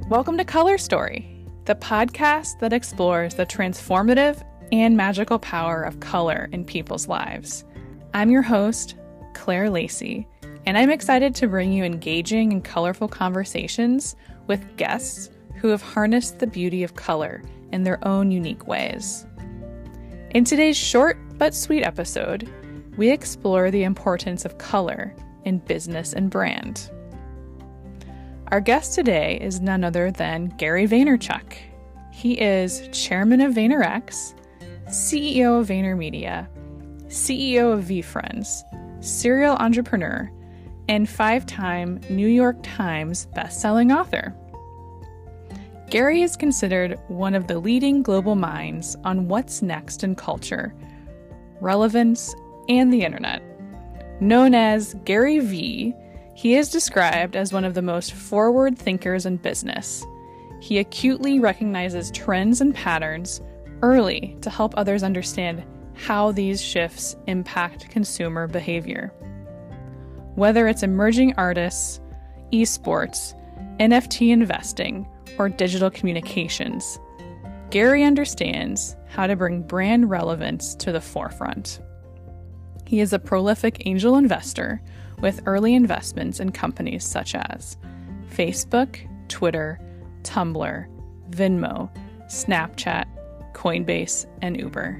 Welcome to Color Story, the podcast that explores the transformative and magical power of color in people's lives. I'm your host, Claire Lacey, and I'm excited to bring you engaging and colorful conversations with guests who have harnessed the beauty of color in their own unique ways. In today's short but sweet episode, we explore the importance of color in business and brand. Our guest today is none other than Gary Vaynerchuk. He is chairman of VaynerX, CEO of VaynerMedia, CEO of VeeFriends, serial entrepreneur, and 5-time New York Times bestselling author. Gary is considered one of the leading global minds on what's next in culture, relevance, and the internet. Known as Gary V, he is described as one of the most forward thinkers in business. He acutely recognizes trends and patterns early to help others understand how these shifts impact consumer behavior. Whether it's emerging artists, esports, NFT investing, or digital communications, Gary understands how to bring brand relevance to the forefront. He is a prolific angel investor with early investments in companies such as Facebook, Twitter, Tumblr, Venmo, Snapchat, Coinbase, and Uber.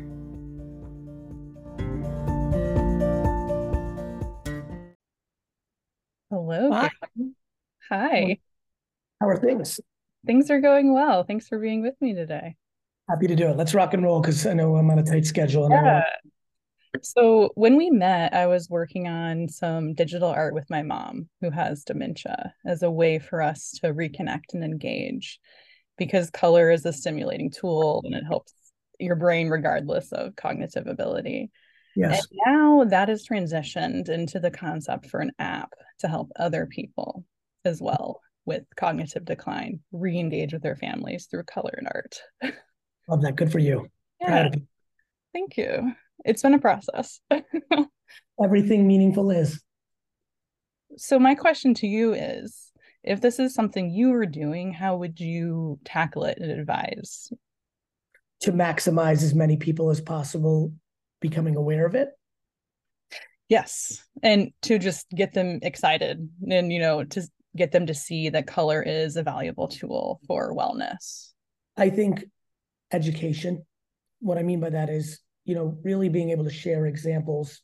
Hello. Hi. Hi. How are things? Things are going well. Thanks for being with me today. Happy to do it. Let's rock and roll because I know I'm on a tight schedule. And Yeah. So when we met, I was working on some digital art with my mom, who has dementia, as a way for us to reconnect and engage, because color is a stimulating tool and it helps your brain regardless of cognitive ability. Yes. And now that has transitioned into the concept for an app to help other people as well with cognitive decline re-engage with their families through color and art. Love that. Good for you. Yeah. Proud of you. Thank you. It's been a process. Everything meaningful is. So my question to you is, if this is something you were doing, how would you tackle it and advise? To maximize as many people as possible becoming aware of it. Yes. And to just get them excited and, to get them to see that color is a valuable tool for wellness. I think education, what I mean by that is, really being able to share examples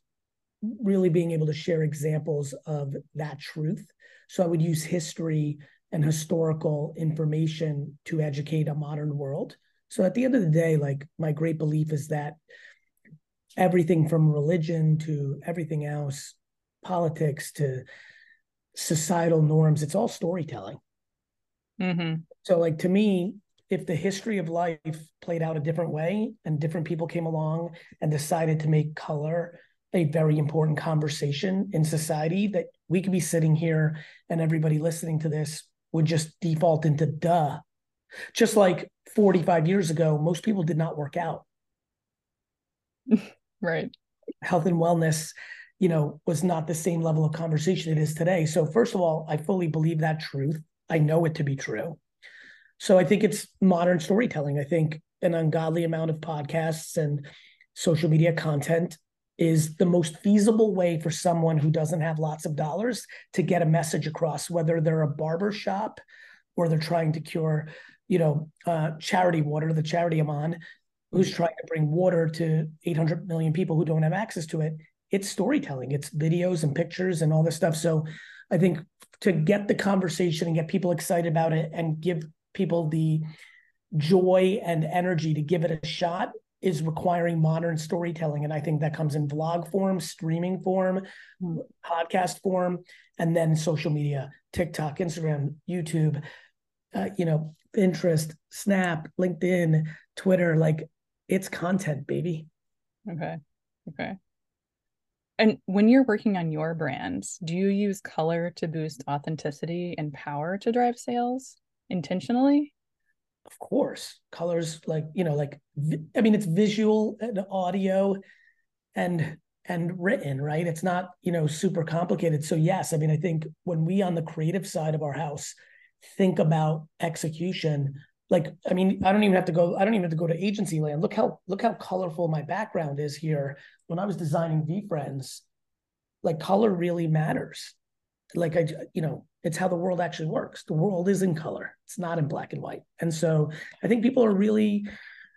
of that truth. So I would use history and historical information to educate a modern world. So at the end of the day, like, my great belief is that everything from religion to everything else, politics to societal norms, it's all storytelling. Mm-hmm. So, like, to me, if the history of life played out a different way and different people came along and decided to make color a very important conversation in society, that we could be sitting here and everybody listening to this would just default into duh. Just like 45 years ago, most people did not work out. Right. Health and wellness, was not the same level of conversation it is today. So first of all, I fully believe that truth. I know it to be true. So I think it's modern storytelling. I think an ungodly amount of podcasts and social media content is the most feasible way for someone who doesn't have lots of dollars to get a message across, whether they're a barber shop or they're trying to cure, charity water, the charity I'm on, who's trying to bring water to 800 million people who don't have access to it. It's storytelling. It's videos and pictures and all this stuff. So I think to get the conversation and get people excited about it and give people the joy and energy to give it a shot is requiring modern storytelling. And I think that comes in vlog form, streaming form, podcast form, and then social media, TikTok, Instagram, YouTube, Pinterest, Snap, LinkedIn, Twitter. Like, it's content, baby. Okay. And when you're working on your brands, do you use color to boost authenticity and power to drive sales intentionally? Of course. Colors, it's visual and audio and written, right? It's not, super complicated. So yes, I think when we on the creative side of our house think about execution, like, I mean, I don't even have to go to agency land. Look how colorful my background is here. When I was designing VeeFriends, like color really matters. Like it's how the world actually works. The world is in color. It's not in black and white. And so I think people are really,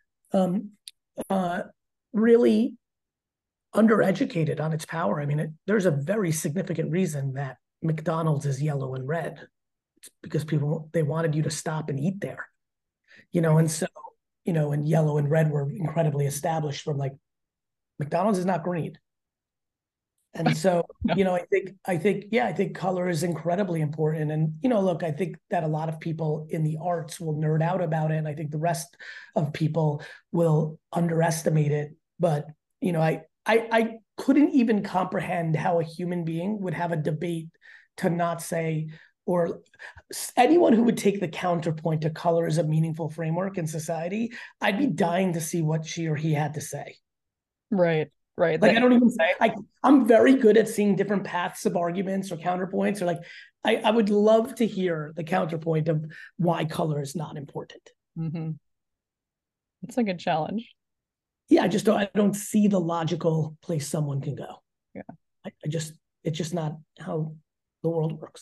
really undereducated on its power. I mean, there's a very significant reason that McDonald's is yellow and red. It's because they wanted you to stop and eat there, and so, and yellow and red were incredibly established from like McDonald's is not green. And so, I think color is incredibly important. And, look, I think that a lot of people in the arts will nerd out about it. And I think the rest of people will underestimate it. But, I couldn't even comprehend how a human being would have a debate to not say, or anyone who would take the counterpoint to color as a meaningful framework in society, I'd be dying to see what she or he had to say. Right. Like, I don't even say, I'm very good at seeing different paths of arguments or counterpoints, or like, I would love to hear the counterpoint of why color is not important. Mm-hmm. It's a good challenge. Yeah, I don't see the logical place someone can go. Yeah. It's just not how the world works.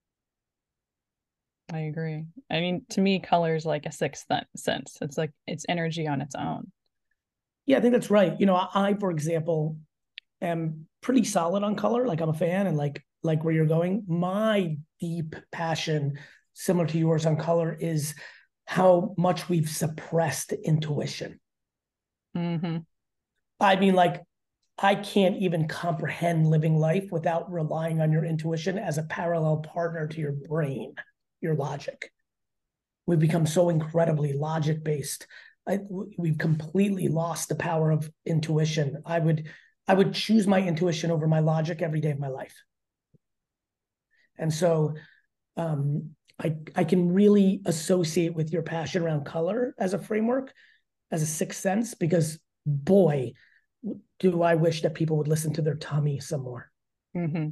I agree. I mean, to me, color is like a sixth sense. It's like it's energy on its own. Yeah, I think that's right. I, for example, am pretty solid on color. Like, I'm a fan, and like where you're going. My deep passion, similar to yours on color, is how much we've suppressed intuition. Mm-hmm. I mean, like, I can't even comprehend living life without relying on your intuition as a parallel partner to your brain, your logic. We've become so incredibly logic-based. We've completely lost the power of intuition. I would choose my intuition over my logic every day of my life. And so I can really associate with your passion around color as a framework, as a sixth sense, because boy, do I wish that people would listen to their tummy some more. Mm-hmm.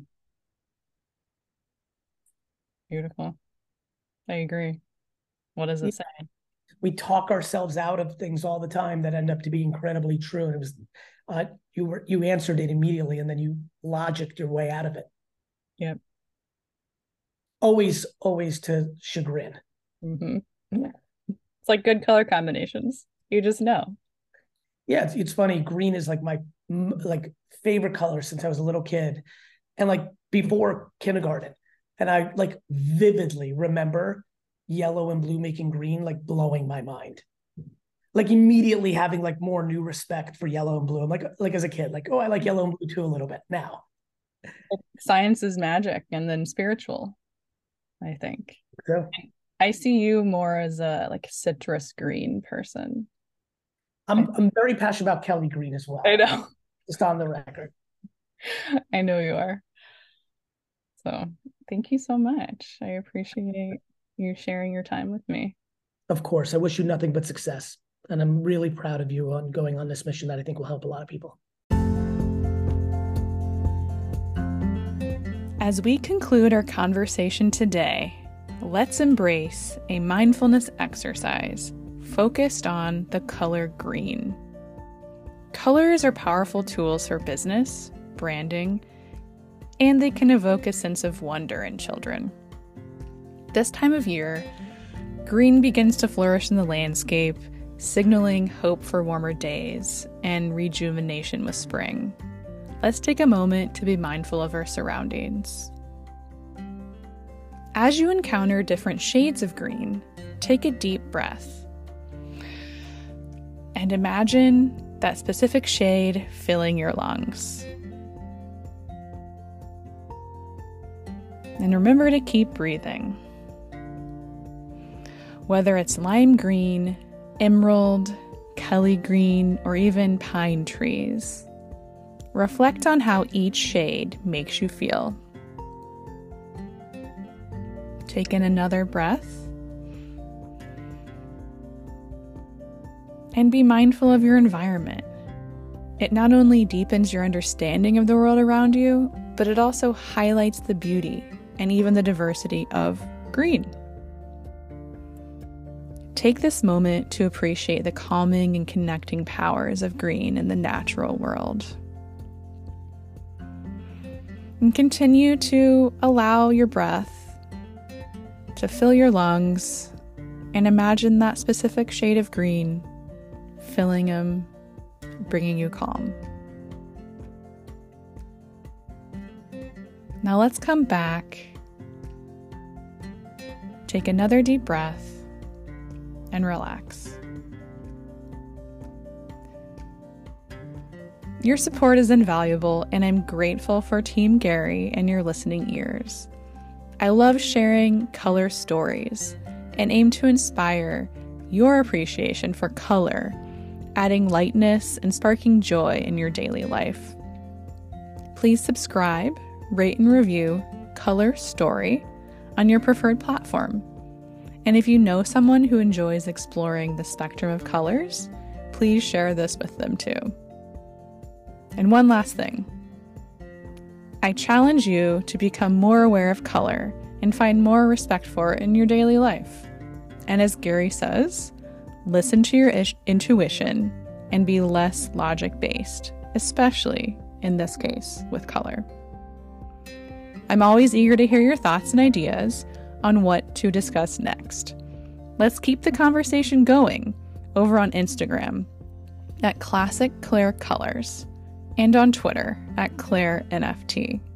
Beautiful. I agree. What does it say? We talk ourselves out of things all the time that end up to be incredibly true. And it was, you answered it immediately, and then you logicked your way out of it. Yep. Always to chagrin. Mm-hmm. It's like good color combinations. You just know. Yeah, it's funny. Green is like my favorite color since I was a little kid, and like before kindergarten. And I like vividly remember yellow and blue making green, like blowing my mind. Like immediately having like more new respect for yellow and blue. I'm like as a kid, like, oh, I like yellow and blue too a little bit now. Science is magic, and then spiritual, I think. So, I see you more as a like citrus green person. I'm very passionate about Kelly green as well. I know. Just on the record. I know you are. So thank you so much. I appreciate you sharing your time with me. Of course. I wish you nothing but success. And I'm really proud of you on going on this mission that I think will help a lot of people. As we conclude our conversation today, let's embrace a mindfulness exercise focused on the color green. Colors are powerful tools for business, branding, and they can evoke a sense of wonder in children. This time of year, green begins to flourish in the landscape, signaling hope for warmer days and rejuvenation with spring. Let's take a moment to be mindful of our surroundings. As you encounter different shades of green, take a deep breath and imagine that specific shade filling your lungs. And remember to keep breathing. Whether it's lime green, emerald, Kelly green, or even pine trees, reflect on how each shade makes you feel. Take in another breath. And be mindful of your environment. It not only deepens your understanding of the world around you, but it also highlights the beauty and even the diversity of green. Take this moment to appreciate the calming and connecting powers of green in the natural world. And continue to allow your breath to fill your lungs and imagine that specific shade of green filling them, bringing you calm. Now let's come back. Take another deep breath and relax. Your support is invaluable, and I'm grateful for Team Gary and your listening ears. I love sharing color stories and aim to inspire your appreciation for color, adding lightness and sparking joy in your daily life. Please subscribe, rate and review Color Story on your preferred platform. And if you know someone who enjoys exploring the spectrum of colors, please share this with them too. And one last thing. I challenge you to become more aware of color and find more respect for it in your daily life. And as Gary says, listen to your intuition and be less logic-based, especially in this case with color. I'm always eager to hear your thoughts and ideas on what to discuss next. Let's keep the conversation going over on Instagram at Classic Claire Colors and on Twitter at ClaireNFT.